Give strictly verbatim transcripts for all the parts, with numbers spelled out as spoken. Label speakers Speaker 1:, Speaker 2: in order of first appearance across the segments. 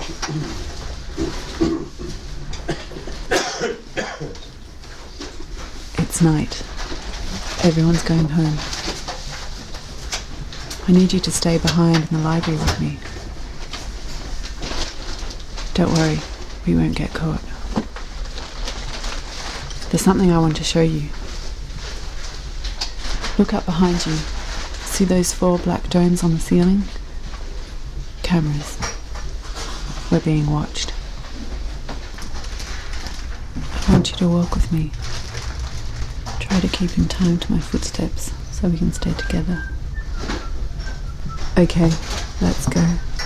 Speaker 1: It's night. Everyone's going home. I need you to stay behind in the library with me. Don't worry, we won't get caught. There's something I want to show you. Look up behind you. See those four black domes on the ceiling? Cameras. We're being watched. I want you to walk with me. Try to keep in time to my footsteps so we can stay together. Okay, let's go.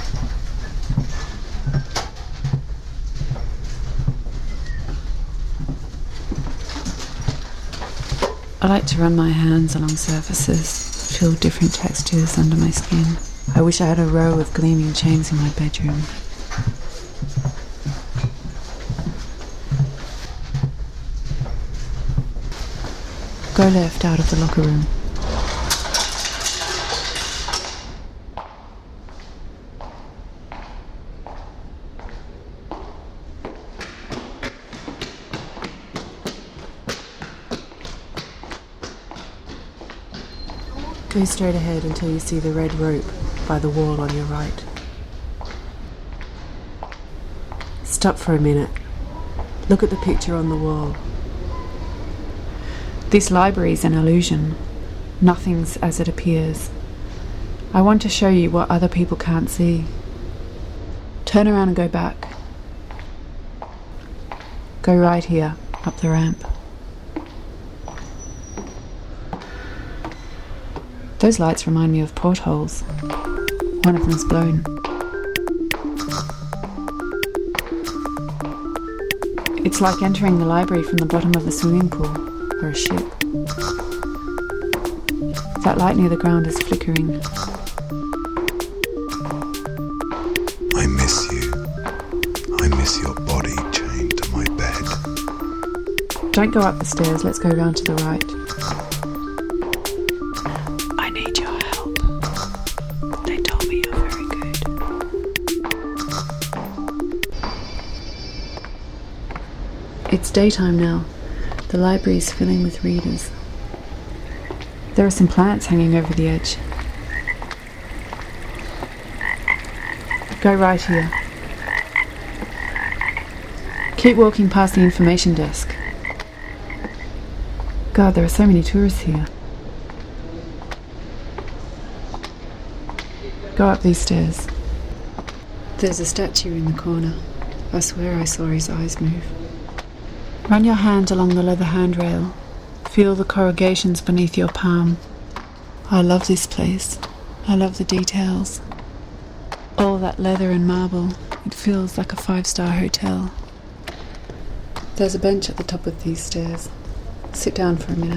Speaker 1: I like to run my hands along surfaces, feel different textures under my skin. I wish I had a row of gleaming chains in my bedroom. Go left out of the locker room. Go straight ahead until you see the red rope by the wall on your right. Stop for a minute. Look at the picture on the wall. This library is an illusion. Nothing's as it appears. I want to show you what other people can't see. Turn around and go back. Go right here, up the ramp. Those lights remind me of portholes. One of them's blown. It's like entering the library from the bottom of a swimming pool or a ship. That light near the ground is flickering.
Speaker 2: I miss you. I miss your body chained to my bed.
Speaker 1: Don't go up the stairs, let's go round to the right. It's daytime now. The library is filling with readers. There are some plants hanging over the edge. Go right here. Keep walking past the information desk. God, there are so many tourists here. Go up these stairs. There's a statue in the corner. I swear I saw his eyes move. Run your hand along the leather handrail. Feel the corrugations beneath your palm. I love this place. I love the details. All that leather and marble. It feels like a five-star hotel. There's a bench at the top of these stairs. Sit down for a minute.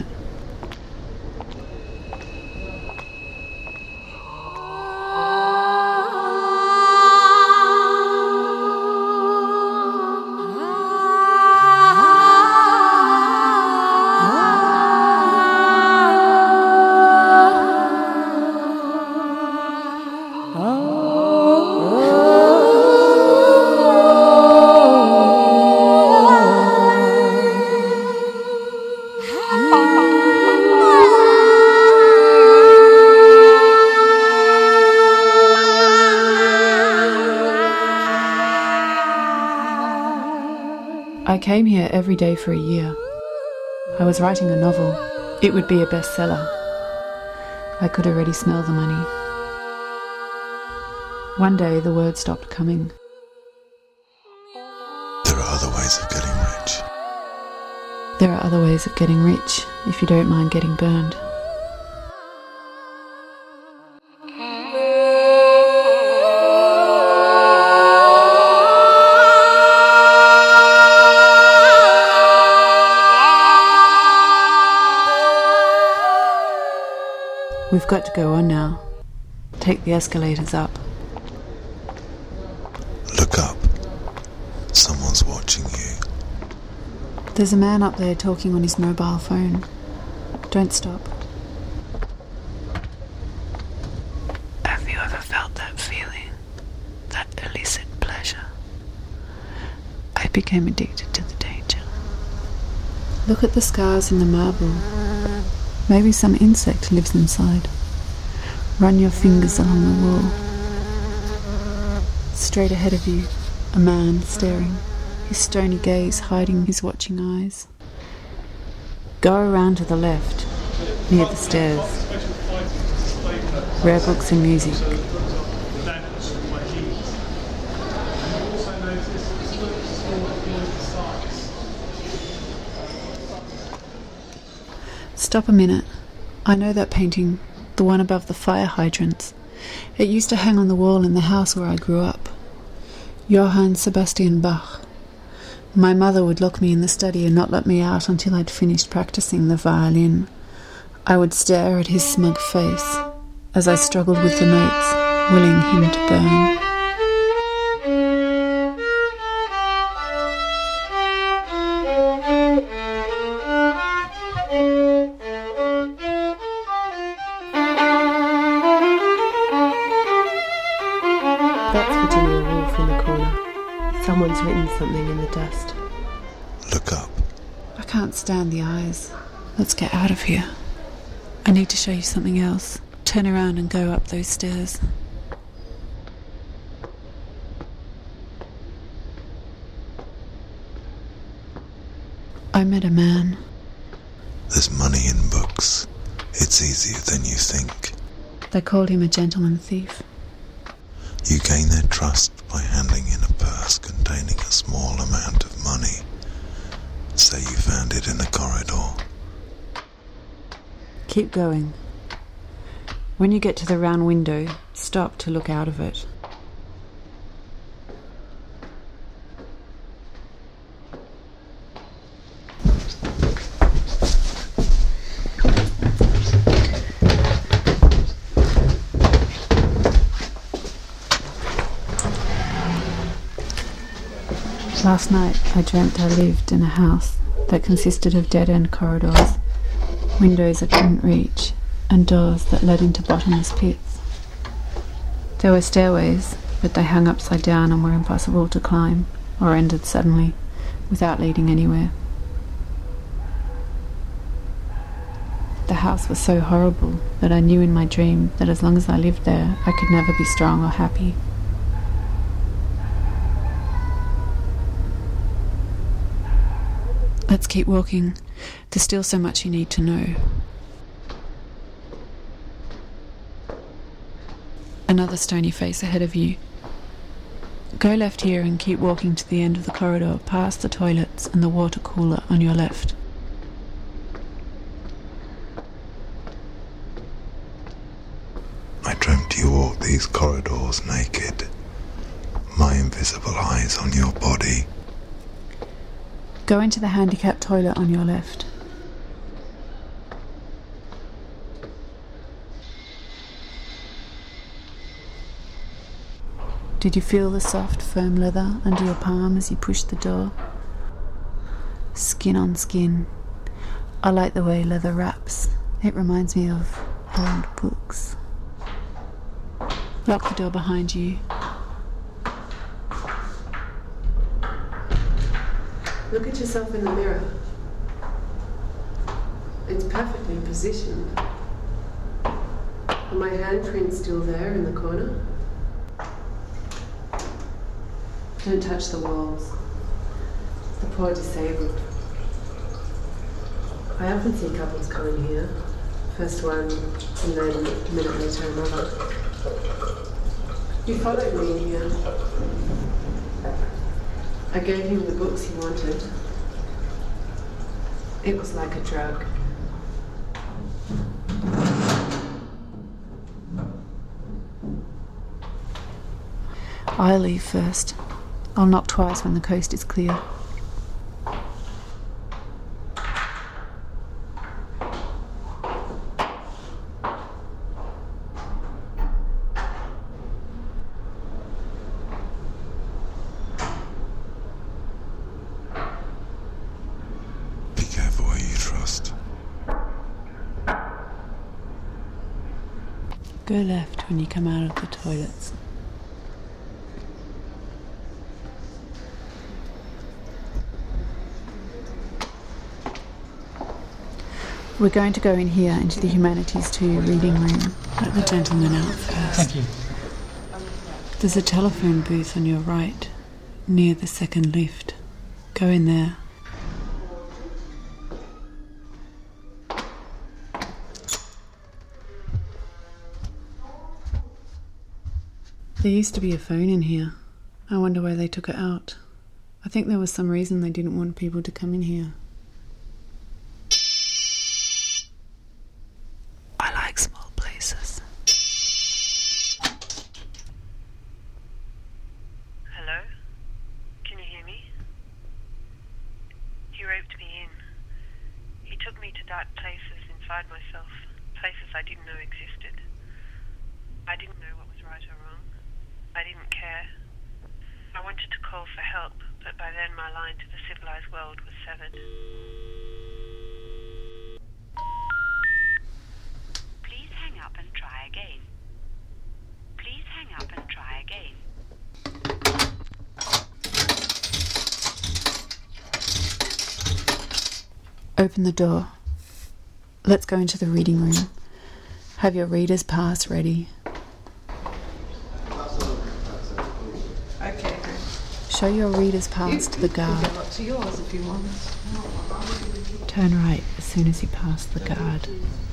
Speaker 1: I came here every day for a year. I was writing a novel. It would be a bestseller. I could already smell the money. One day the word stopped coming.
Speaker 2: There are other ways of getting rich.
Speaker 1: There are other ways of getting rich, if you don't mind getting burned. We've got to go on now. Take the escalators up.
Speaker 2: Look up. Someone's watching you.
Speaker 1: There's a man up there talking on his mobile phone. Don't stop. Have you ever felt that feeling? That illicit pleasure? became addicted to the danger. Look at the scars in the marble. Maybe some insect lives inside. Run your fingers along the wall. Straight ahead of you, a man staring, his stony gaze hiding his watching eyes. Go around to the left, near the stairs. Rare books and music. Stop a minute. I know that painting, the one above the fire hydrants. It used to hang on the wall in the house where I grew up. Johann Sebastian Bach. My mother would lock me in the study and not let me out until I'd finished practicing the violin. I would stare at his smug face as I struggled with the notes, willing him to burn.
Speaker 3: That's Virginia Woolf in the corner. Someone's written something in the dust.
Speaker 2: Look up.
Speaker 1: I can't stand the eyes. Let's get out of here. I need to show you something else. Turn around and go up those stairs. I met a man.
Speaker 2: There's money in books. It's easier than you think.
Speaker 1: They called him a gentleman thief.
Speaker 2: You gain their trust by handing in a purse containing a small amount of money. Say you found it in a corridor.
Speaker 1: Keep going. When you get to the round window, stop to look out of it. Last night I dreamt I lived in a house that consisted of dead-end corridors, windows I couldn't reach, and doors that led into bottomless pits. There were stairways, but they hung upside down and were impossible to climb, or ended suddenly, without leading anywhere. The house was so horrible that I knew in my dream that as long as I lived there, I could never be strong or happy. Let's keep walking. There's still so much you need to know. Another stony face ahead of you. Go left here and keep walking to the end of the corridor, past the toilets and the water cooler on your left.
Speaker 2: I dreamt you walked these corridors naked. My invisible eyes on your body.
Speaker 1: Go into the handicapped toilet on your left. Did you feel the soft, firm leather under your palm as you pushed the door? Skin on skin. I like the way leather wraps. It reminds me of old books. Lock the door behind you.
Speaker 3: Look at yourself in the mirror. It's perfectly positioned. Are my handprints still there in the corner? Don't touch the walls. The poor disabled. I often see couples coming here. First one, and then a minute later another. You followed me in here. I gave him the books he wanted. It was like a drug.
Speaker 1: I'll leave first. I'll knock twice when the coast is clear.
Speaker 2: Be careful where you trust.
Speaker 1: Go left when you come out of the toilets. We're going to go in here into the Humanities two reading room. Let the gentleman out first.
Speaker 4: Thank you.
Speaker 1: There's a telephone booth on your right, near the second lift. Go in there. There used to be a phone in here. I wonder why they took it out. I think there was some reason they didn't want people to come in here. I like small places.
Speaker 5: Hello? Can you hear me? He roped me in. He took me to dark places inside myself, places I didn't know existed. I didn't know what was right or wrong. I didn't care. I wanted to call for help, but by then my line to the civilized world was severed.
Speaker 6: Please hang up and try again. Please hang up and try again.
Speaker 1: Open the door. Let's go into the reading room. Have your reader's pass ready.
Speaker 3: Okay.
Speaker 1: Show your reader's pass to the guard.
Speaker 3: You can go up to yours if you want.
Speaker 1: Turn right as soon as you pass the guard.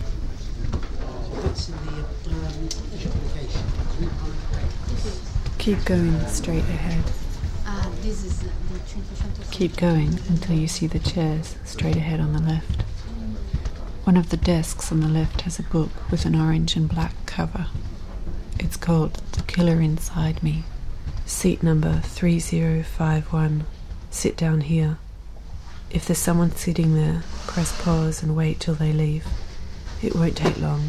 Speaker 1: Keep going straight ahead.
Speaker 7: Uh, this is the
Speaker 1: Keep going until you see the chairs straight ahead on the left. One of the desks on the left has a book with an orange and black cover. It's called The Killer Inside Me. Seat number three zero five one. Sit down here. If there's someone sitting there, press pause and wait till they leave. It won't take long.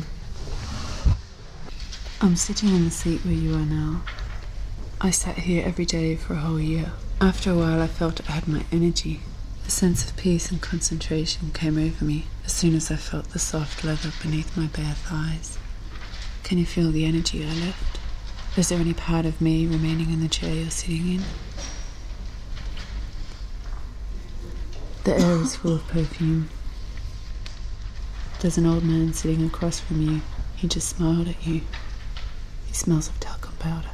Speaker 1: I'm sitting in the seat where you are now. I sat here every day for a whole year. After a while I felt I had my energy. A sense of peace and concentration came over me as soon as I felt the soft leather beneath my bare thighs. Can you feel the energy I left? Is there any part of me remaining in the chair you're sitting in? The air is full of perfume. There's an old man sitting across from you. He just smiled at you. He smells of talcum powder.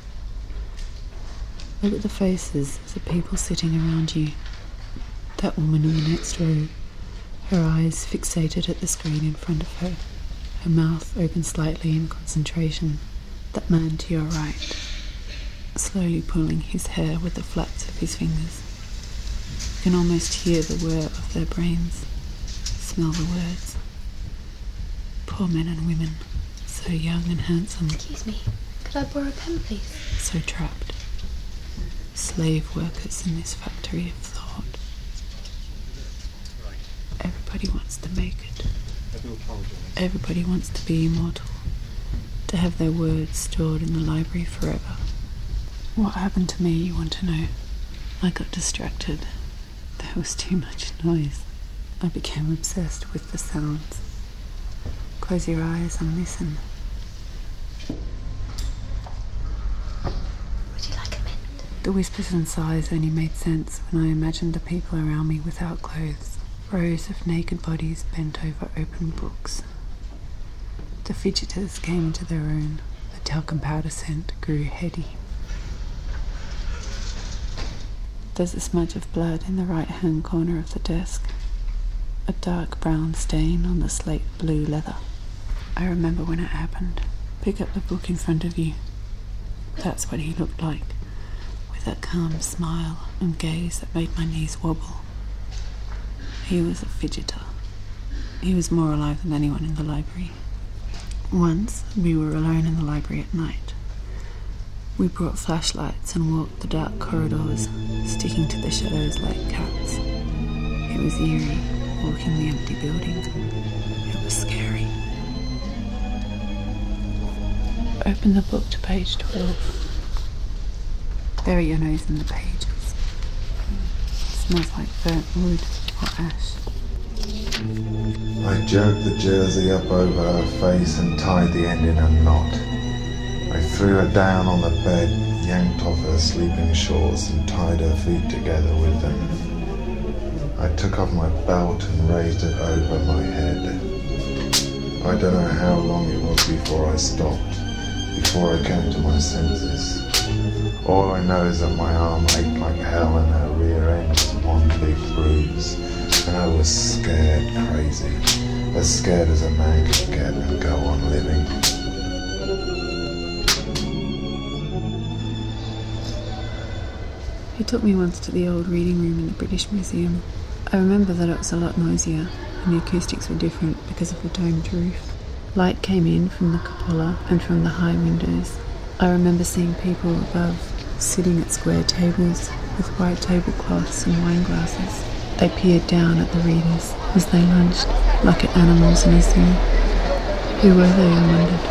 Speaker 1: Look at the faces of the people sitting around you. That woman in the next row, her eyes fixated at the screen in front of her, her mouth open slightly in concentration. That man to your right, slowly pulling his hair with the flaps of his fingers. You can almost hear the whir of their brains, smell the words. Poor men and women, so young and handsome.
Speaker 7: Excuse me, could I borrow a pen, please?
Speaker 1: So trapped. Slave workers in this factory of thought. Everybody wants to make it. Everybody wants to be immortal. To have their words stored in the library forever. What happened to me, you want to know? I got distracted. There was too much noise. I became obsessed with the sounds. Close your eyes and listen.
Speaker 7: Would you like a mint?
Speaker 1: The whispers and sighs only made sense when I imagined the people around me without clothes. Rows of naked bodies bent over open books. The fidgeters came into their own. The talcum powder scent grew heady. There's a smudge of blood in the right-hand corner of the desk. A dark brown stain on the slate blue leather. I remember when it happened. Pick up the book in front of you. That's what he looked like, with that calm smile and gaze that made my knees wobble. He was a fidgeter. He was more alive than anyone in the library. Once, we were alone in the library at night. We brought flashlights and walked the dark corridors, sticking to the shadows like cats. It was eerie, walking the empty building. It was scary. Open the book to page twelve. Bury your nose in the pages. It smells like burnt wood or ash.
Speaker 2: I jerked the jersey up over her face and tied the end in a knot. I threw her down on the bed, yanked off her sleeping shorts and tied her feet together with them. I took off my belt and raised it over my head. I don't know how long it was before I stopped, before I came to my senses. All I know is that my arm ached like hell and her rear end was one big bruise. And I was scared crazy, as scared as a man could get and go on living.
Speaker 1: He took me once to the old reading room in the British Museum. I remember that it was a lot noisier, and the acoustics were different because of the domed roof. Light came in from the cupola and from the high windows. I remember seeing people above, sitting at square tables with white tablecloths and wine glasses. They peered down at the readers as they lunched, like at animals in a zoo. Who were they, I wondered?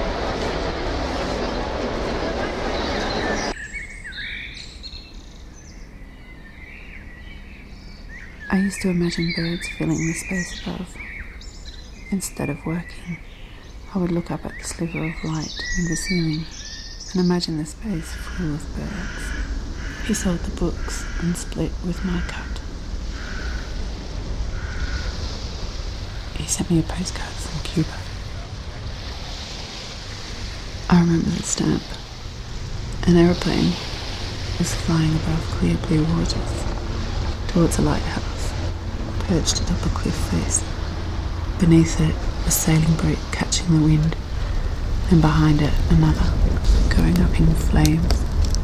Speaker 1: I used to imagine birds filling the space above. Instead of working, I would look up at the sliver of light in the ceiling and imagine the space full of birds. He sold the books and split with my cut. He sent me a postcard from Cuba. I remember the stamp. An aeroplane was flying above clear blue waters towards a lighthouse, perched atop a cliff face. Beneath it, a sailing boat catching the wind, and behind it, another, going up in flames.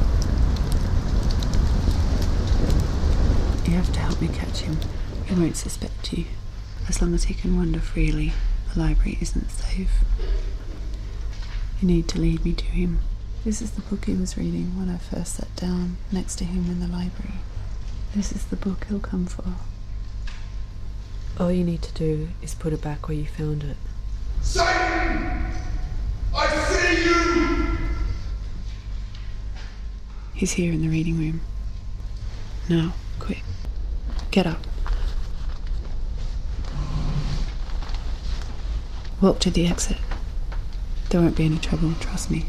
Speaker 1: You have to help me catch him. He won't suspect you. As long as he can wander freely, the library isn't safe. You need to lead me to him. This is the book he was reading when I first sat down next to him in the library. This is the book he'll come for. All you need to do is put it back where you found it.
Speaker 4: Satan! I see you!
Speaker 1: He's here in the reading room. Now, quick. Get up. Walk to the exit. There won't be any trouble, trust me.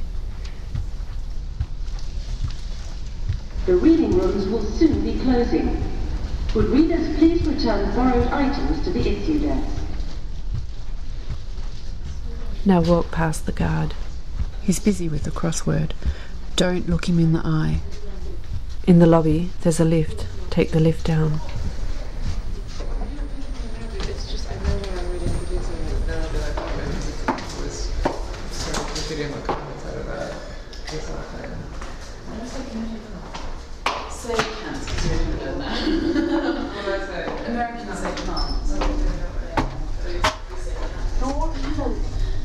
Speaker 8: The reading rooms will soon be closing. Would readers please return borrowed items to the issue desk?
Speaker 1: Now walk past the guard. He's busy with the crossword. Don't look him in the eye. In the lobby, there's a lift. Take the lift down.
Speaker 9: It's just, I know when I'm reading the video, and then I'll be like, oh, it was sort of getting my comments out of that. This whole thing.
Speaker 10: Say can't, because you're doing it now.
Speaker 9: What do I say?
Speaker 10: Americans say can't. So
Speaker 8: Door closing.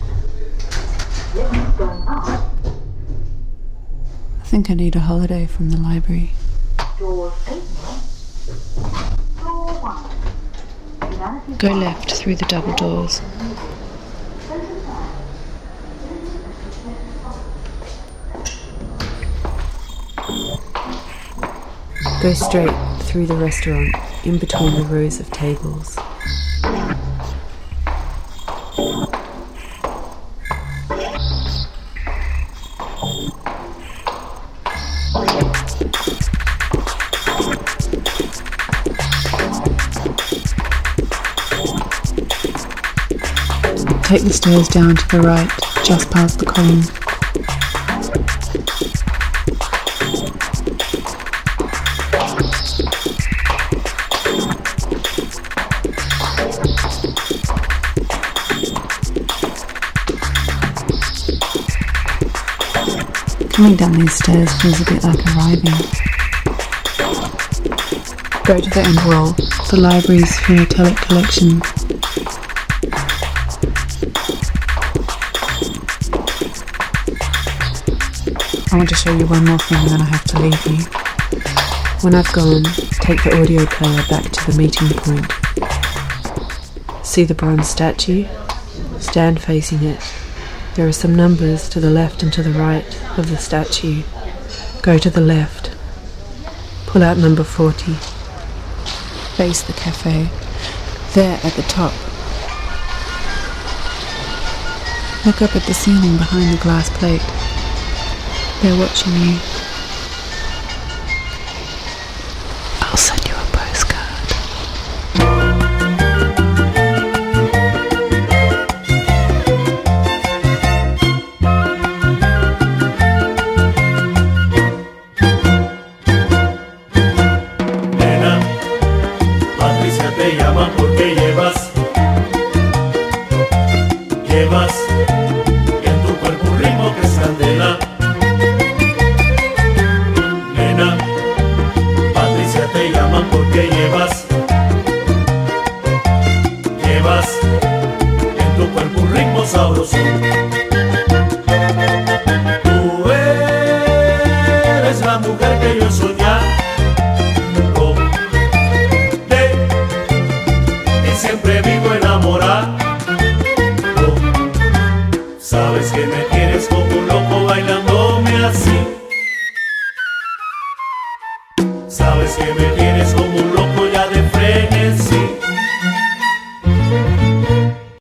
Speaker 8: Lift going up.
Speaker 1: I think I need a holiday from the library.
Speaker 8: Door open. Floor one.
Speaker 1: Go left through the double doors. Go straight through the restaurant, in between the rows of tables. Take the stairs down to the right, just past the column. Coming down these stairs feels a bit like arriving. Go to the end wall, the library's philatelic collection. I want to show you one more thing and then I have to leave you. When I've gone, take the audio player back to the meeting point. See the bronze statue? Stand facing it. There are some numbers to the left and to the right of the statue. Go to the left. Pull out number forty. Face the cafe. There at the top. Look up at the ceiling behind the glass plate. They're watching you. I'll send you a postcard.
Speaker 11: la mujer que yo he soñado de, y siempre vivo enamorado. Sabes que me tienes como un loco bailándome así. Sabes que me tienes como un loco